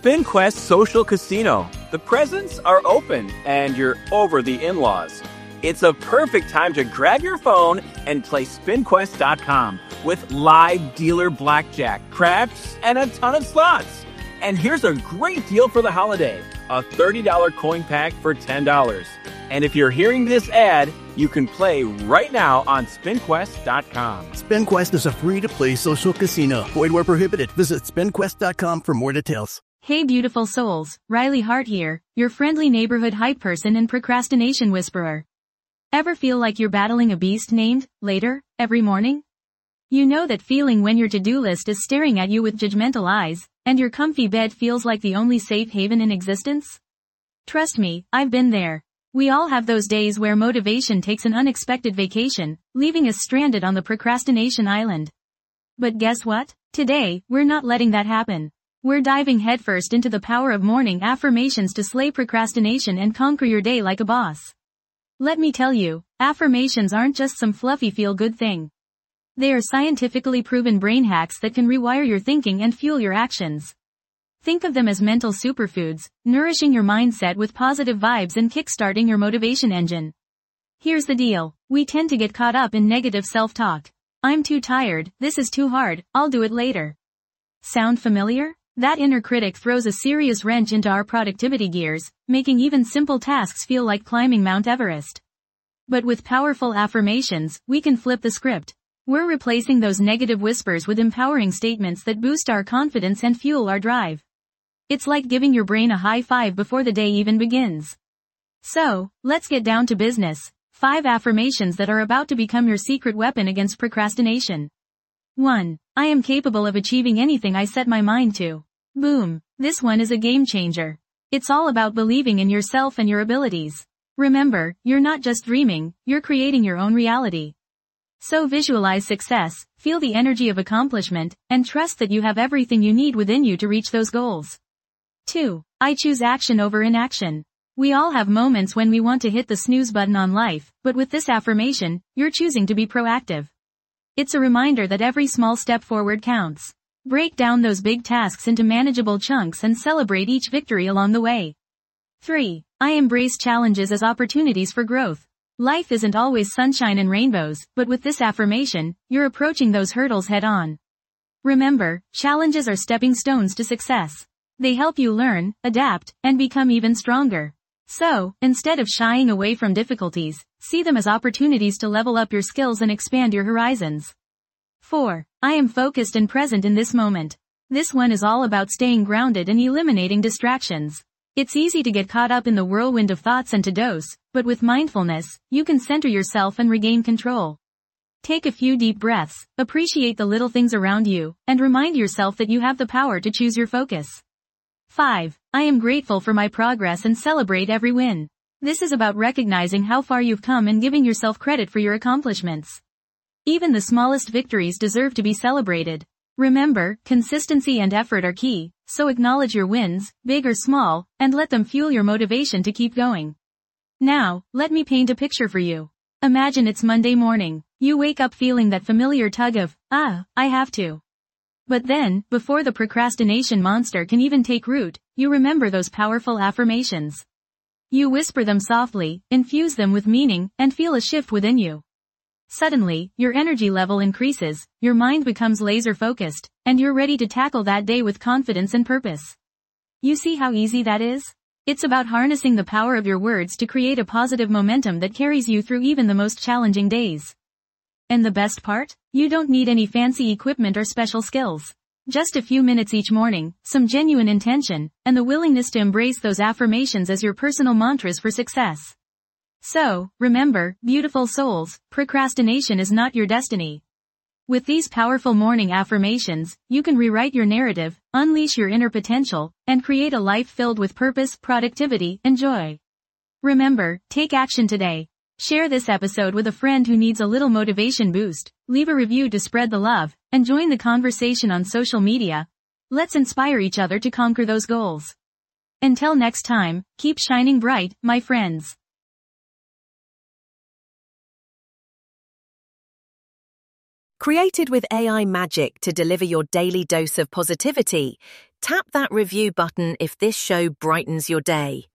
SpinQuest Social Casino. The presents are open and you're over the in-laws. It's a perfect time to grab your phone and play SpinQuest.com with live dealer blackjack, craps, and a ton of slots. And here's a great deal for the holiday. A $30 coin pack for $10. And if you're hearing this ad, you can play right now on SpinQuest.com. SpinQuest is a free-to-play social casino. Void where prohibited. Visit SpinQuest.com for more details. Hey beautiful souls, Riley Hart here, your friendly neighborhood hype person and procrastination whisperer. Ever feel like you're battling a beast named later every morning? You know that feeling when your to-do list is staring at you with judgmental eyes, and your comfy bed feels like the only safe haven in existence? Trust me, I've been there. We all have those days where motivation takes an unexpected vacation, leaving us stranded on the procrastination island. But guess what? Today, we're not letting that happen. We're diving headfirst into the power of morning affirmations to slay procrastination and conquer your day like a boss. Let me tell you, affirmations aren't just some fluffy feel-good thing. They are scientifically proven brain hacks that can rewire your thinking and fuel your actions. Think of them as mental superfoods, nourishing your mindset with positive vibes and kickstarting your motivation engine. Here's the deal. We tend to get caught up in negative self-talk. I'm too tired, this is too hard, I'll do it later. Sound familiar? That inner critic throws a serious wrench into our productivity gears, making even simple tasks feel like climbing Mount Everest. But with powerful affirmations, we can flip the script. We're replacing those negative whispers with empowering statements that boost our confidence and fuel our drive. It's like giving your brain a high five before the day even begins. So, let's get down to business. 5 affirmations that are about to become your secret weapon against procrastination. 1. I am capable of achieving anything I set my mind to. Boom. This one is a game changer. It's all about believing in yourself and your abilities. Remember, you're not just dreaming, you're creating your own reality. So visualize success, feel the energy of accomplishment, and trust that you have everything you need within you to reach those goals. 2. I choose action over inaction. We all have moments when we want to hit the snooze button on life, but with this affirmation, you're choosing to be proactive. It's a reminder that every small step forward counts. Break down those big tasks into manageable chunks and celebrate each victory along the way. 3. I embrace challenges as opportunities for growth. Life isn't always sunshine and rainbows, but with this affirmation, you're approaching those hurdles head on. Remember, challenges are stepping stones to success. They help you learn, adapt, and become even stronger. So, instead of shying away from difficulties, see them as opportunities to level up your skills and expand your horizons. 4. I am focused and present in this moment. This one is all about staying grounded and eliminating distractions. It's easy to get caught up in the whirlwind of thoughts and to-dos, but with mindfulness, you can center yourself and regain control. Take a few deep breaths, appreciate the little things around you, and remind yourself that you have the power to choose your focus. 5. I am grateful for my progress and celebrate every win. This is about recognizing how far you've come and giving yourself credit for your accomplishments. Even the smallest victories deserve to be celebrated. Remember, consistency and effort are key, so acknowledge your wins, big or small, and let them fuel your motivation to keep going. Now, let me paint a picture for you. Imagine it's Monday morning. You wake up feeling that familiar tug of, I have to. But then, before the procrastination monster can even take root, you remember those powerful affirmations. You whisper them softly, infuse them with meaning, and feel a shift within you. Suddenly, your energy level increases, your mind becomes laser-focused, and you're ready to tackle that day with confidence and purpose. You see how easy that is? It's about harnessing the power of your words to create a positive momentum that carries you through even the most challenging days. And the best part? You don't need any fancy equipment or special skills. Just a few minutes each morning, some genuine intention, and the willingness to embrace those affirmations as your personal mantras for success. So, remember, beautiful souls, procrastination is not your destiny. With these powerful morning affirmations, you can rewrite your narrative, unleash your inner potential, and create a life filled with purpose, productivity, and joy. Remember, take action today. Share this episode with a friend who needs a little motivation boost, leave a review to spread the love, and join the conversation on social media. Let's inspire each other to conquer those goals. Until next time, keep shining bright, my friends. Created with AI magic to deliver your daily dose of positivity, Tap that review button if this show brightens your day.